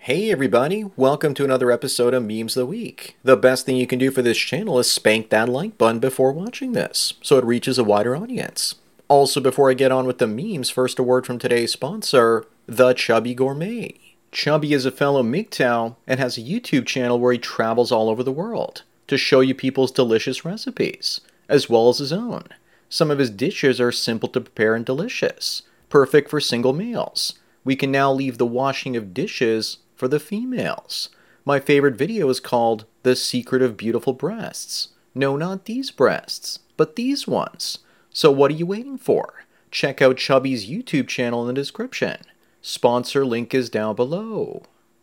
Hey everybody, welcome to another episode of Memes of the Week. The best thing you can do for this channel is spank that like button before watching this, so it reaches a wider audience. Also, before I get on with the memes, first a word from today's sponsor, The Chubby Gourmet. Chubby is a fellow MGTOW and has a YouTube channel where he travels all over the world to show you people's delicious recipes, as well as his own. Some of his dishes are simple to prepare and delicious, perfect for single males. We can now leave the washing of dishes for the females. My favorite video is called The Secret of Beautiful Breasts. No, not these breasts, but these ones. So what are you waiting for? Check out Chubby's YouTube channel in the description. Sponsor link is down below.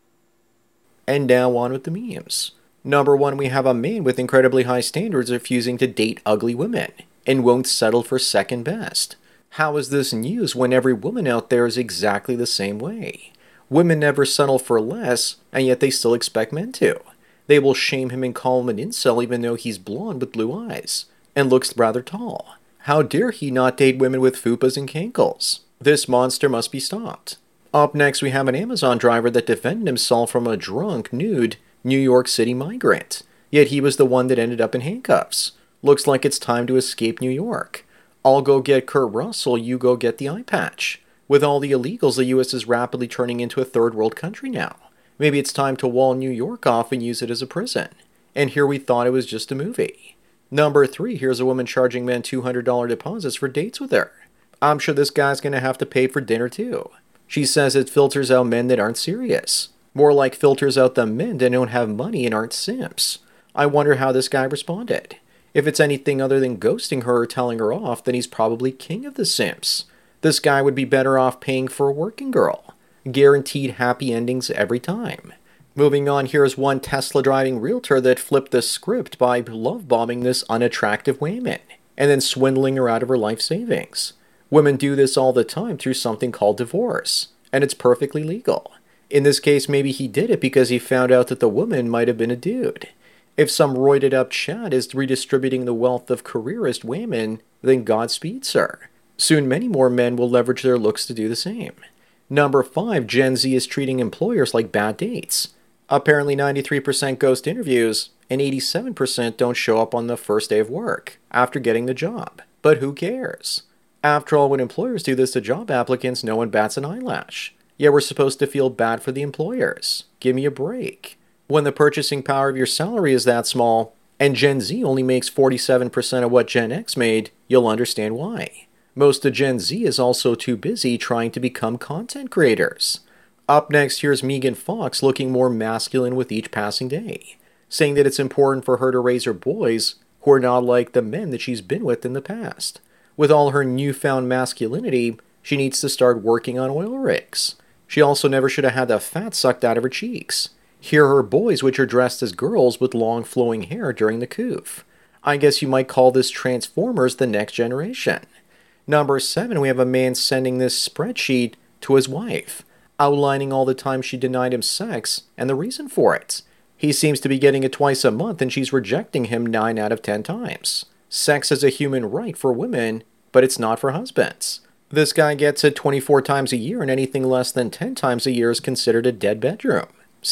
And now on with the memes. Number 1, we have a man with incredibly high standards refusing to date ugly women and won't settle for second best. How is this news when every woman out there is exactly the same way? Women never settle for less, and yet they still expect men to. They will shame him and call him an incel even though he's blonde with blue eyes, and looks rather tall. How dare he not date women with fupas and cankles? This monster must be stopped. Up next, we have an Amazon driver that defended himself from a drunk, nude New York City migrant. Yet he was the one that ended up in handcuffs. Looks like it's time to escape New York. I'll go get Kurt Russell, you go get the eye patch. With all the illegals, the U.S. is rapidly turning into a third world country now. Maybe it's time to wall New York off and use it as a prison. And here we thought it was just a movie. Number 3, here's a woman charging men $200 deposits for dates with her. I'm sure this guy's going to have to pay for dinner too. She says it filters out men that aren't serious. More like filters out the men that don't have money and aren't simps. I wonder how this guy responded. If it's anything other than ghosting her or telling her off, then he's probably king of the simps. This guy would be better off paying for a working girl. Guaranteed happy endings every time. Moving on, here's one Tesla driving realtor that flipped the script by love bombing this unattractive woman and then swindling her out of her life savings. Women do this all the time through something called divorce, and it's perfectly legal. In this case, maybe he did it because he found out that the woman might have been a dude. If some roided up Chad is redistributing the wealth of careerist women, then Godspeed, sir. Soon many more men will leverage their looks to do the same. Number 5, Gen Z is treating employers like bad dates. Apparently 93% ghost interviews and 87% don't show up on the first day of work after getting the job. But who cares? After all, when employers do this to job applicants, no one bats an eyelash. Yet we're supposed to feel bad for the employers. Give me a break. When the purchasing power of your salary is that small, and Gen Z only makes 47% of what Gen X made, you'll understand why. Most of Gen Z is also too busy trying to become content creators. Up next, here's Megan Fox looking more masculine with each passing day, saying that it's important for her to raise her boys who are not like the men that she's been with in the past. With all her newfound masculinity, she needs to start working on oil rigs. She also never should have had the fat sucked out of her cheeks. Here are her boys, which are dressed as girls with long flowing hair during the coof. I guess you might call this Transformers the next generation. Number 7, we have a man sending this spreadsheet to his wife, outlining all the times she denied him sex and the reason for it. He seems to be getting it twice a month and she's rejecting him 9 out of 10 times. Sex is a human right for women, but it's not for husbands. This guy gets it 24 times a year and anything less than 10 times a year is considered a dead bedroom.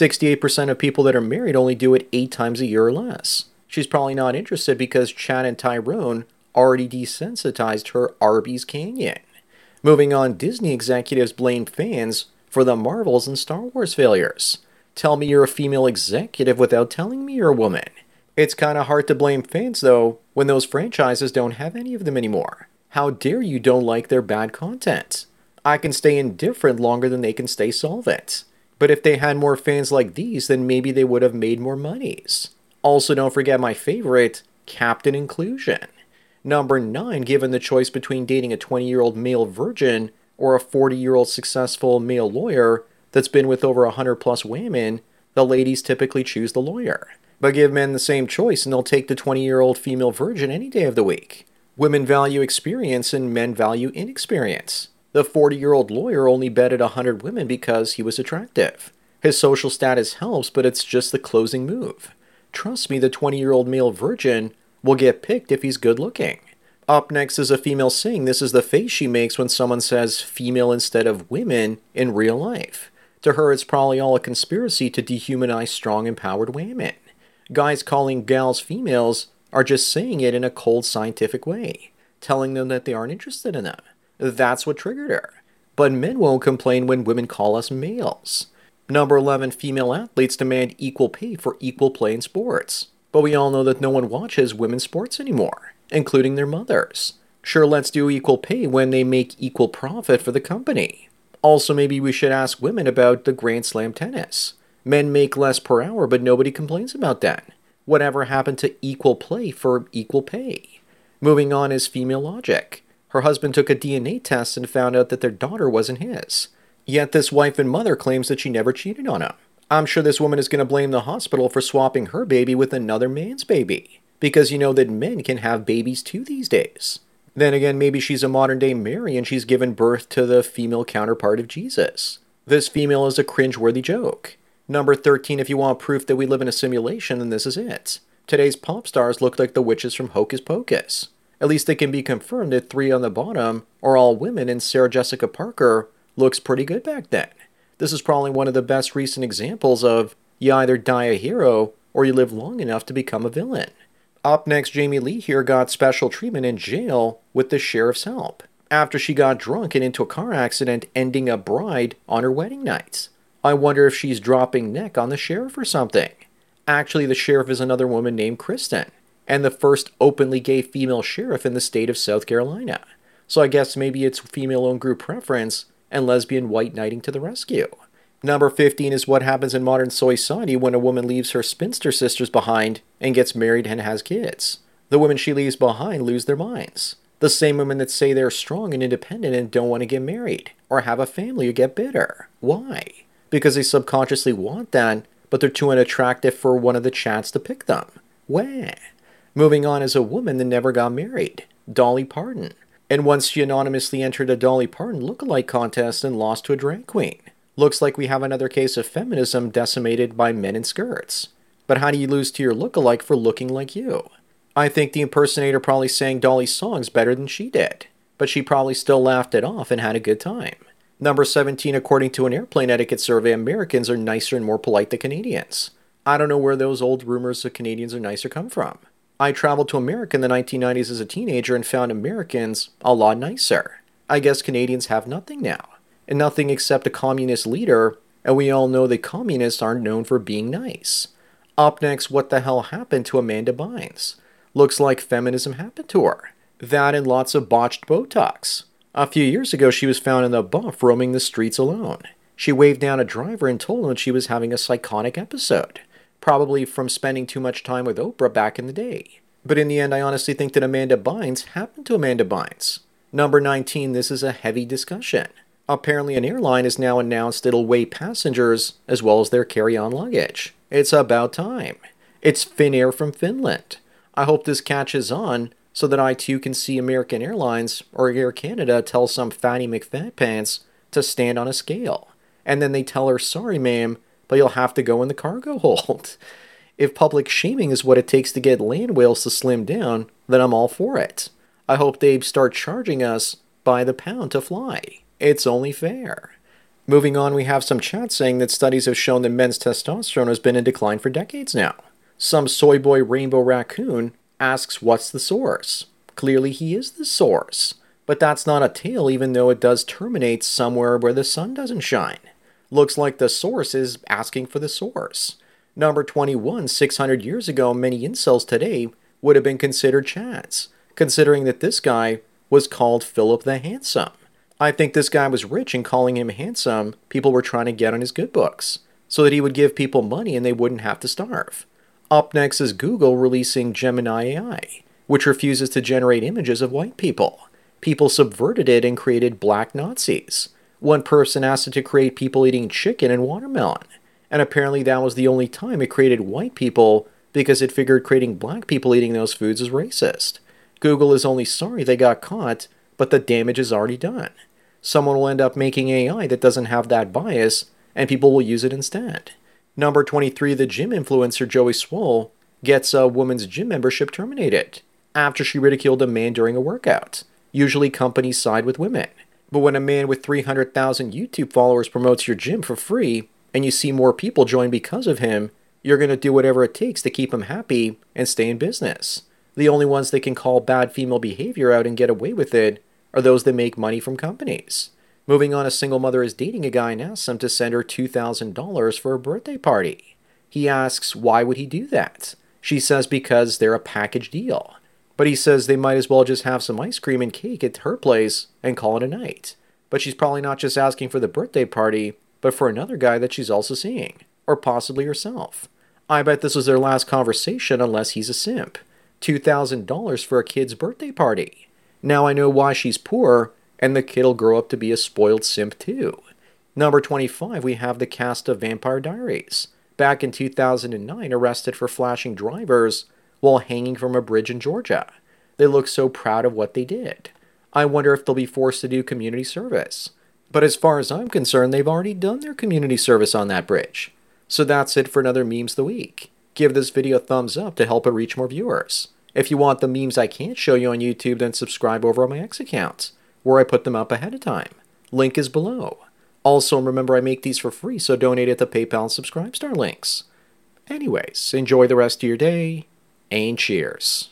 68% of people that are married only do it 8 times a year or less. She's probably not interested because Chad and Tyrone already desensitized her Arby's Canyon. Moving on, Disney executives blame fans for the Marvels and Star Wars failures. Tell me you're a female executive without telling me you're a woman. It's kinda hard to blame fans though, when those franchises don't have any of them anymore. How dare you don't like their bad content? I can stay indifferent longer than they can stay solvent. But if they had more fans like these, then maybe they would have made more monies. Also, don't forget my favorite, Captain Inclusion. Number 9, given the choice between dating a 20-year-old male virgin or a 40-year-old successful male lawyer that's been with over 100 plus women, the ladies typically choose the lawyer. But give men the same choice and they'll take the 20-year-old female virgin any day of the week. Women value experience and men value inexperience. The 40-year-old lawyer only betted 100 women because he was attractive. His social status helps, but it's just the closing move. Trust me, the 20-year-old male virgin will get picked if he's good looking. Up next is a female saying this is the face she makes when someone says female instead of women in real life. To her, it's probably all a conspiracy to dehumanize strong, empowered women. Guys calling gals females are just saying it in a cold, scientific way, telling them that they aren't interested in them. That's what triggered her. But men won't complain when women call us males. Number 11, female athletes demand equal pay for equal play in sports. But we all know that no one watches women's sports anymore, including their mothers. Sure, let's do equal pay when they make equal profit for the company. Also, maybe we should ask women about the Grand Slam tennis. Men make less per hour, but nobody complains about that. Whatever happened to equal play for equal pay? Moving on is female logic. Her husband took a DNA test and found out that their daughter wasn't his. Yet this wife and mother claims that she never cheated on him. I'm sure this woman is going to blame the hospital for swapping her baby with another man's baby. Because you know that men can have babies too these days. Then again, maybe she's a modern-day Mary and she's given birth to the female counterpart of Jesus. This female is a cringe-worthy joke. Number 13, if you want proof that we live in a simulation, then this is it. Today's pop stars look like the witches from Hocus Pocus. At least it can be confirmed that 3 on the bottom are all women, and Sarah Jessica Parker looks pretty good back then. This is probably one of the best recent examples of you either die a hero or you live long enough to become a villain. Up next, Jamie Lee here got special treatment in jail with the sheriff's help after she got drunk and into a car accident, ending a bride on her wedding night. I wonder if she's dropping neck on the sheriff or something. Actually, the sheriff is another woman named Kristen, and the first openly gay female sheriff in the state of South Carolina. So I guess maybe it's female-owned group preference and lesbian white knighting to the rescue. Number 15 is what happens in modern society when a woman leaves her spinster sisters behind and gets married and has kids. The women she leaves behind lose their minds. The same women that say they're strong and independent and don't want to get married or have a family or get bitter. Why? Because they subconsciously want that, but they're too unattractive for one of the chats to pick them. Wah. Moving on is a woman that never got married, Dolly Parton. And once she anonymously entered a Dolly Parton lookalike contest and lost to a drag queen. Looks like we have another case of feminism decimated by men in skirts. But how do you lose to your lookalike for looking like you? I think the impersonator probably sang Dolly's songs better than she did, but she probably still laughed it off and had a good time. Number 17, according to an airplane etiquette survey, Americans are nicer and more polite than Canadians. I don't know where those old rumors of Canadians are nicer come from. I traveled to America in the 1990s as a teenager and found Americans a lot nicer. I guess Canadians have nothing now. And nothing except a communist leader, and we all know that communists aren't known for being nice. Up next, what the hell happened to Amanda Bynes? Looks like feminism happened to her. That and lots of botched Botox. A few years ago, she was found in the buff roaming the streets alone. She waved down a driver and told him she was having a psychotic episode, probably from spending too much time with Oprah back in the day. But in the end, I honestly think that Amanda Bynes happened to Amanda Bynes. Number 19, this is a heavy discussion. Apparently an airline has now announced it'll weigh passengers as well as their carry-on luggage. It's about time. It's Finnair from Finland. I hope this catches on so that I too can see American Airlines or Air Canada tell some fatty McFatpants to stand on a scale. And then they tell her, sorry ma'am, but you'll have to go in the cargo hold. If public shaming is what it takes to get land whales to slim down, then I'm all for it. I hope they start charging us by the pound to fly. It's only fair. Moving on, we have some chat saying that studies have shown that men's testosterone has been in decline for decades now. Some soy boy rainbow raccoon asks what's the source. Clearly he is the source. But that's not a tale, even though it does terminate somewhere where the sun doesn't shine. Looks like the source is asking for the source. Number 21, 600 years ago, many incels today would have been considered chads, considering that this guy was called Philip the Handsome. I think this guy was rich, and calling him handsome, people were trying to get on his good books, so that he would give people money and they wouldn't have to starve. Up next is Google releasing Gemini AI, which refuses to generate images of white people. People subverted it and created black Nazis. One person asked it to create people eating chicken and watermelon, and apparently that was the only time it created white people because it figured creating black people eating those foods is racist. Google is only sorry they got caught, but the damage is already done. Someone will end up making AI that doesn't have that bias, and people will use it instead. Number 23, the gym influencer Joey Swoll gets a woman's gym membership terminated after she ridiculed a man during a workout. Usually companies side with women. But when a man with 300,000 YouTube followers promotes your gym for free, and you see more people join because of him, you're going to do whatever it takes to keep him happy and stay in business. The only ones that can call bad female behavior out and get away with it are those that make money from companies. Moving on, a single mother is dating a guy and asks him to send her $2,000 for a birthday party. He asks why would he do that? She says because they're a package deal. But he says they might as well just have some ice cream and cake at her place and call it a night. But she's probably not just asking for the birthday party, but for another guy that she's also seeing. Or possibly herself. I bet this was their last conversation unless he's a simp. $2,000 for a kid's birthday party. Now I know why she's poor, and the kid'll grow up to be a spoiled simp too. Number 25, we have the cast of Vampire Diaries. Back in 2009, arrested for flashing drivers while hanging from a bridge in Georgia. They look so proud of what they did. I wonder if they'll be forced to do community service. But as far as I'm concerned, they've already done their community service on that bridge. So that's it for another Memes of the Week. Give this video a thumbs up to help it reach more viewers. If you want the memes I can't show you on YouTube, then subscribe over on my X account, where I put them up ahead of time. Link is below. Also, remember I make these for free, so donate at the PayPal and Subscribestar links. Anyways, enjoy the rest of your day, and cheers.